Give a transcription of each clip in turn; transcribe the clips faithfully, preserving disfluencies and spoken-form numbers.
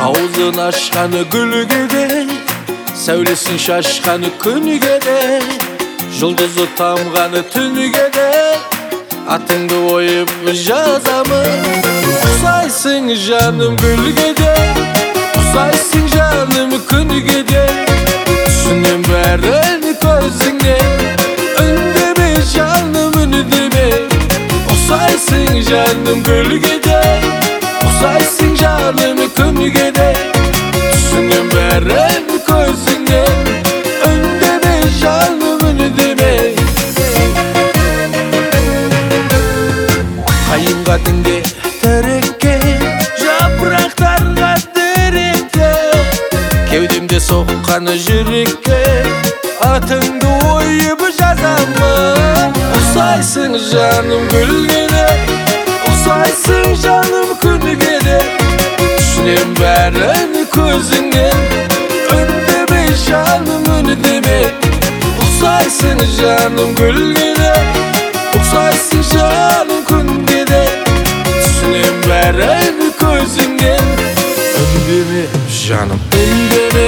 Auzun aşkanı gülge de, Sevlesin şaşkanı күнге de, Жұлдызы тамғаны түнге de, Atыңды ойып жазамын. Ұқсайсың жаным гүлге де, Ұқсайсың жаным күнге де, Түсінем бәрін көзіңнен, Үндеме жаным үндеме. Ұқсайсың жаным гүлге де, Ұқсайсың жаным күнге де, Түсінем бәрін көзіңнен, Үндеме жаным үндеме. Қайынға дінге тәрекке, Жапырақтарға дерекке, Кеудемде соққаны жүрекке, Атыңды ойып жазамын. Ұқсайсың жаным гүлге де, Ұқсайсың жаным күнге де, Түсінем бәрін көзіңнен, Үндеме жаным үндеме. Ұқсайсың жаным гүлге де, Ұқсайсың жаным күнге де, Түсінем бәрін көзіңнен, Үндеме жаным үндеме.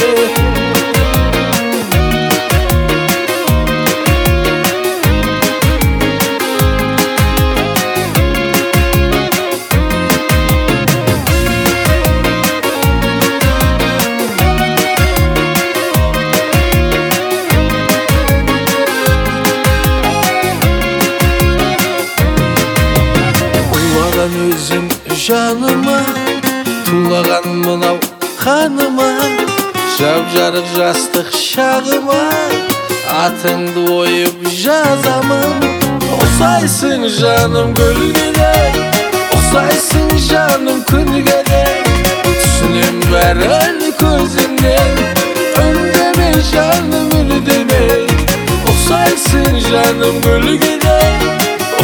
Өзім жаныма, Тулаған мынау қаныма, Жап-жарық жастық шағыма, Атыңды ойып жазамын. Ұқсайсың жаным гүлге де, Ұқсайсың жаным күнге де, Түсінем бәрін көзіңнен, Үндеме жаным үндеме. Ұқсайсың жаным гүлге де,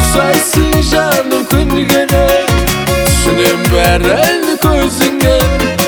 Ұқсайсың жаным күнге де, Түсінем бәрін көзіңнен,